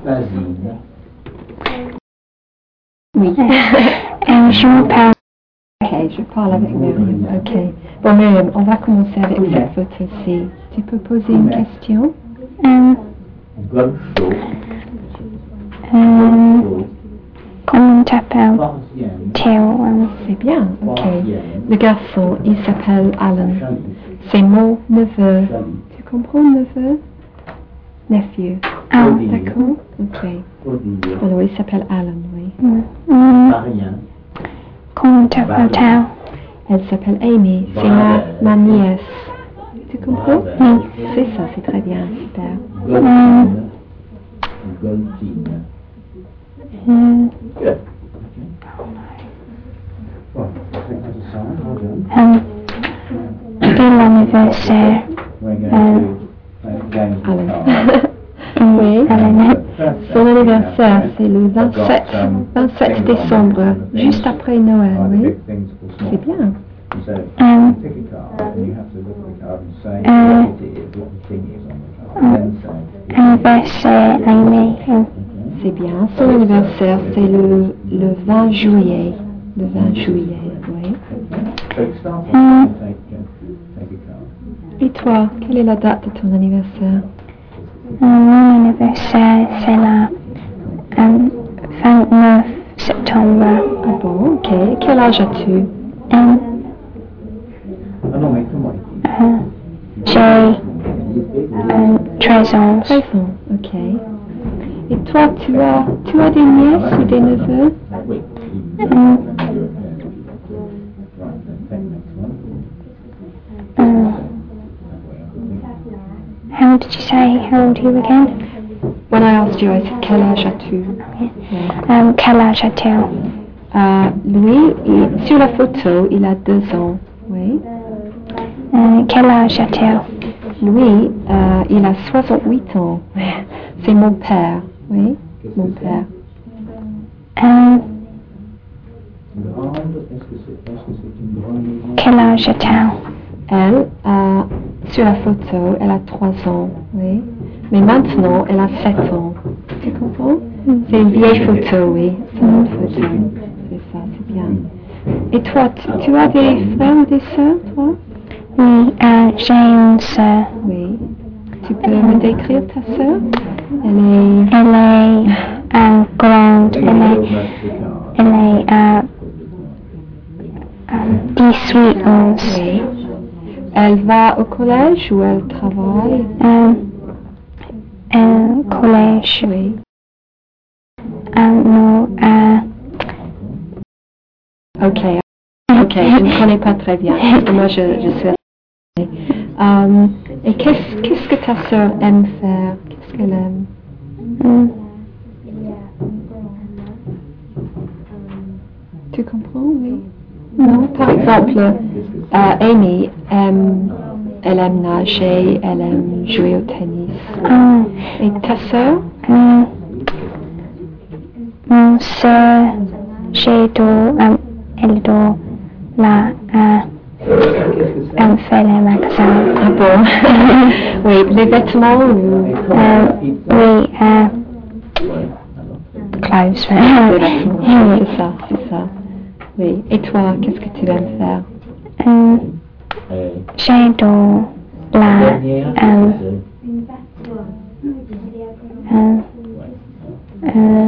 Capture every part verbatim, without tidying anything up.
Oui. Euh, je m'appelle. Ok, je parle avec Myriam. Ok. Bon, Myriam, on va commencer avec cette photo-ci. Tu peux poser une question? Euh, euh, comment t'appelles-tu? C'est bien, ok. Le garçon, il s'appelle Alan. C'est mon neveu. Tu comprends, neveu? Nephew. Ah, d'accord. Ok. Alors, il s'appelle Alan, oui. Mm. Mm. Comment t'appelles-tu? Elle s'appelle Amy. C'est ma, ma nièce. Tu comprends? Oui. C'est ça, c'est très bien, super. Mm. Mm. Um, quel anniversaire? Euh, Alan. mm, Oui. Alan. Son anniversaire, c'est le vingt-sept, vingt-sept décembre, juste après Noël, oui. C'est bien. Um, euh, anniversaire Amy. Mm. C'est bien. Son anniversaire, c'est le, le vingt juillet. Le vingt juillet, oui. Mm. Et toi, quelle est la date de ton anniversaire? Euh, mon anniversaire, c'est le um, vingt-neuf septembre. Ah bon, ok. Quel âge as-tu? Um, euh, j'ai um, treize ans. treize ans, ok. Et toi, tu as, tu as des nièces ou des neveux? Um, um, how did you say, how old are you again? When I asked you, I said, quel âge as-tu? Um, quel âge as-tu? Euh, lui, il- sur la photo, il a deux ans, oui. Euh, quel âge as-tu? Lui, euh, il a soixante-huit ans. C'est mon père, oui, mon père. Um, quel âge as-tu? Elle, euh, sur la photo, elle a trois ans, oui. Mais maintenant, elle a sept ans. Tu comprends? C'est une vieille photo, oui. C'est une autre photo. C'est ça, c'est bien. Et toi, tu, tu as des frères ou des sœurs, toi? Oui, euh, j'ai une sœur. Oui. Tu peux me décrire ta sœur? Elle est... Elle est euh, grande. Elle est, elle est euh, euh, dix-huit ans. Oui. Elle va au collège ou elle travaille? Euh, euh, collège. Oui. Euh, non, euh, Ok. Ok, je ne connais pas très bien. Parce que moi, je, je suis... Um, et qu'est-ce, qu'est-ce que ta sœur aime faire? Qu'est-ce qu'elle aime? mm, Tu comprends, oui? Non? Par exemple, euh, Amy, aime, elle aime nager, elle aime jouer au tennis. ah, Et ta sœur? euh, mon sœur, j'ai dos, euh, elle dos là, euh, elle fait les magasins. Ah bon? Oui, les vêtements ou... Euh, oui, euh, clothes. Les vêtements, c'est ça, c'est ça. Oui. Et toi, qu'est-ce que tu aimes faire? Euh, j'ai dos là, euh, euh, euh,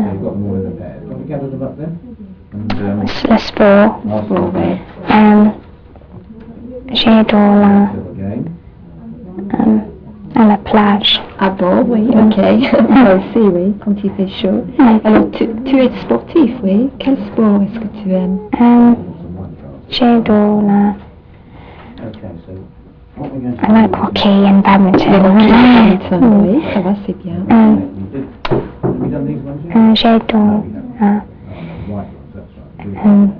le sport. Bon, oui. Euh, j'ai dos là, euh, à la plage. Ah bon, oui, ok. Moi aussi, oui, quand il fait chaud. Oui. Alors, tu, tu es sportif, oui? Quel sport est-ce que tu aimes? Euh, j'ai dos là, I like hockey and badminton. Le hockey, le badminton, Mm. oui, ça va, c'est bien. Euh, euh, j'ai dos là, euh,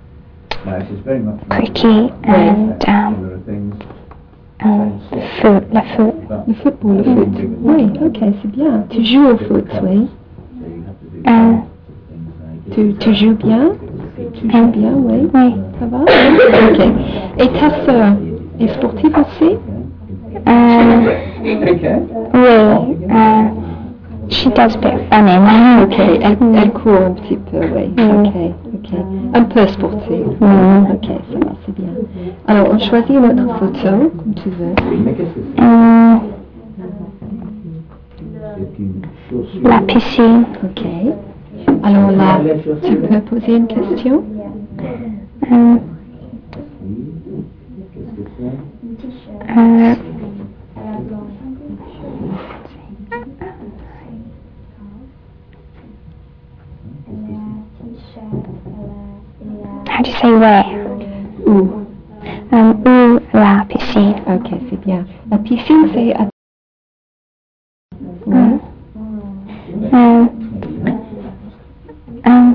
cricket and um, um, foot, le foot. Le football, le foot. Oui, ok, c'est bien. Tu joues au foot, oui? Euh, Tu, tu joues bien? Tu joues bien, oui? oui. Ça va? Ok. Et ta sœur est sportive aussi? Euh, oui, euh, she does a bit of running. Ok, elle, elle court un petit peu, oui. Mm. Ok, ok. Un peu sportive. Mm. Ok, ça va, c'est bien. Alors, on choisit une autre photo, comme tu veux. Hum, la piscine. Ok. Alors là, tu peux poser une question? Hum, euh, how do you say where? Où? Um, où la piscine. Ok, c'est bien. La piscine, c'est à... Oui. Um, um,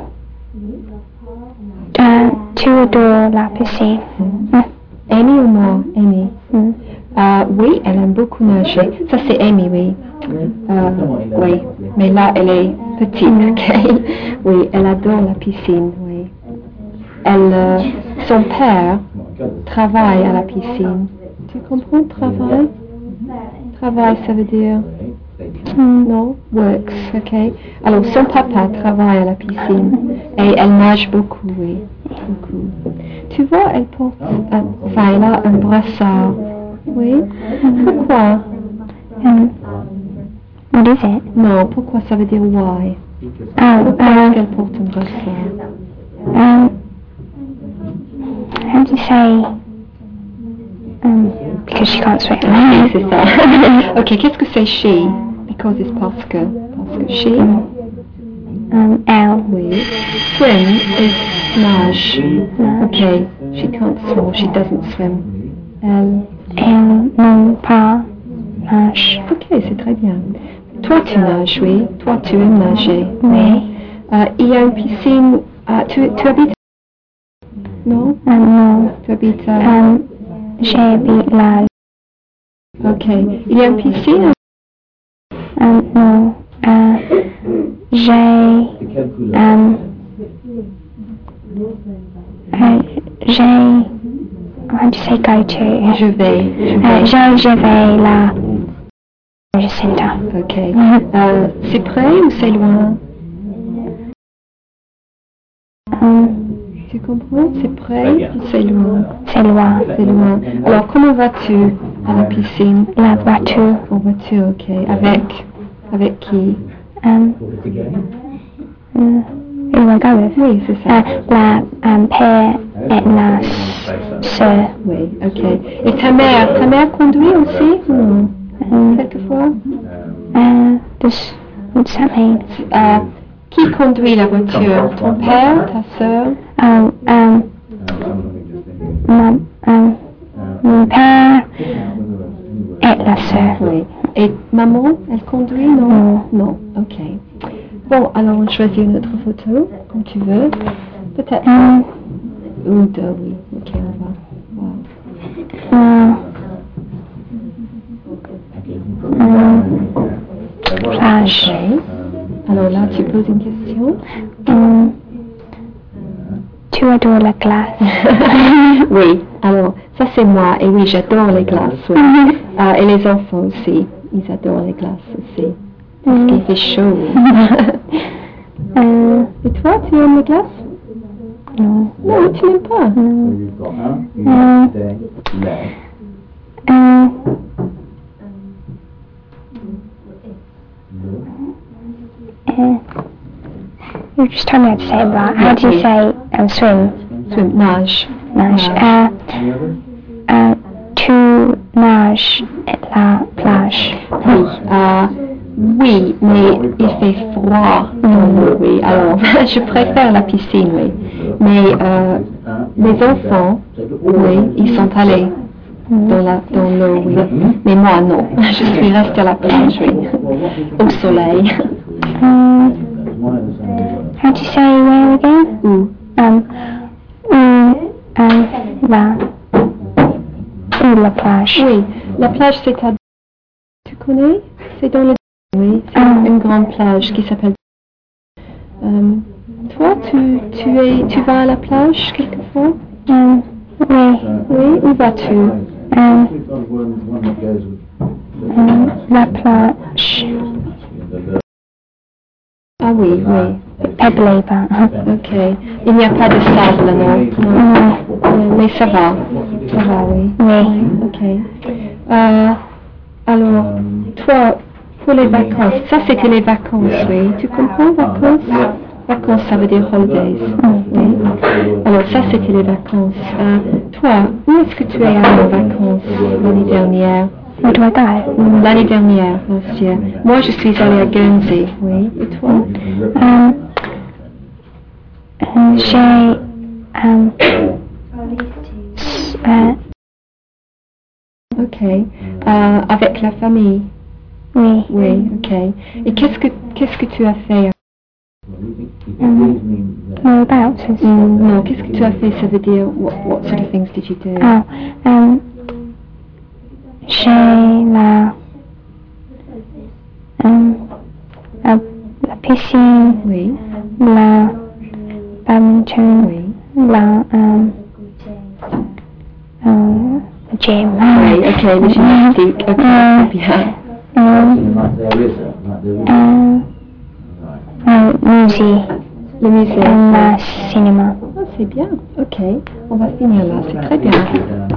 uh, tu adores la piscine. Mm. Amy ou moi? Amy. Mm. Euh, oui, elle aime beaucoup nager. Ça, c'est Amy, oui. Euh, oui, mais là, elle est petite, ok? Oui, elle adore la piscine, oui. Elle, euh, son père travaille à la piscine. Tu comprends, travail? Travail, ça veut dire... Mm. Non? Works, ok? Alors, son papa travaille à la piscine et elle nage beaucoup, oui. Beaucoup. Tu vois, elle porte... Un, enfin, elle a un brassard. Oui? Pourquoi? Um, what is it? Non, pourquoi ça veut dire why? Oh, Pourquoi uh, est-ce qu'elle porte un brassard? um, how do you say? Um, because she can't swim. Oui, c'est ça. Ok, qu'est-ce que c'est she? Because it's parce que. Parce que she. Um, L. Oui. Swim is nage. Nage. Ok, she can't swim, she doesn't swim. Elle. Elle non pas nage. Ok, c'est très bien. Toi, tu nages, oui. Toi, tu aimes nager. Oui. Euh, il y a une piscine. euh, tu, tu habites. Non? Um, non. Tu habites. euh, Um, j'habite là. Ok. Il y a une piscine? Um, non. Uh, j'ai. Um, uh, j'ai. How do you say go to? Je vais. Je Uh, vais. j'ai, je vais là. Je sais pas. Ok. Euh, c'est près ou c'est loin? Um, Tu comprends? C'est près ou c'est loin? c'est loin. C'est loin. Alors, comment vas-tu à la piscine? La voiture. En voiture, ok. Avec? Avec qui? Um, uh, who do I go with? Oui, c'est ça. Uh, la um, père et la sœur. Oui, ok. Et ta mère? Ta mère conduit aussi? Non. Um, Quelquefois? uh, does, what does that mean? Euh, qui conduit la voiture? Ton père? Ta soeur? Um, um, mon, um, mon père et la sœur. Oui. Et maman, elle conduit? Non. Non. Non, ok. Bon, alors on choisit une autre photo, comme tu veux. Peut-être. Um, Une, deux, oui. Ok, on va voir. uh, um, plage. Ok. Alors là, tu poses une question? Um, tu adores la glace. Oui, alors, ça c'est moi, et oui, j'adore les glaces, oui. Euh, et les enfants aussi, ils adorent les glaces aussi. Parce qu'il fait chaud, oui. Euh, Et toi, tu aimes les glaces? non. Non, tu n'aimes pas? Non. Euh, euh, uh, you just told me how to say it, but how do you say um, swim? Swim, nage. Nage. Uh, uh, tu nages à la plage. Oui, euh, oui, mais il fait froid dans l'eau, oui. Alors, je préfère la piscine, oui. Mais euh, les enfants, oui, ils sont allés dans la dans l'eau, oui. Mais moi, non. Je suis restée à la plage, oui. Au soleil. Um, how do you say where again? Où? Um, où, um, la, où la plage? Oui, la plage c'est à... Tu connais? C'est dans le... Oui, c'est Ah. une grande plage qui s'appelle... Euh, toi, tu, tu, es, tu vas à la plage quelquefois? Um, oui. Oui, où vas-tu? Um, um, la plage. Ah oui, oui. Pebbly, pas. Ok. Il n'y a pas de sable, non? Non. Non. Mais ça va. Ça va, oui. Oui. Ok. Euh, alors, toi, pour les vacances, ça c'était les vacances, oui. Tu comprends, vacances? Vacances, ça veut dire holidays. Oui. Alors, ça c'était les vacances. Euh, toi, où est-ce que tu es allé en vacances l'année dernière? Où do I go? L'année dernière, last year. Moi, je suis allée à Guernsey, oui. Et toi? Um, euh, j'ai um, s- euh, Ok. Euh, avec la famille? oui. Oui, ok. Et qu'est-ce que qu'est-ce que tu as fait? Um, whereabouts is Mm, non, qu'est-ce que tu as fait? Ça veut dire what, what sort of things did you do? oh, um, j'ai la um, la, la piscine, Oui, la badminton, oui. la um, um, the gym. Oui, ok, le gymnastique, ok, Mm. bien. Um, um, um, musée Le musée. et le cinéma. Ah, c'est bien, ok. On va finir là, c'est très bien.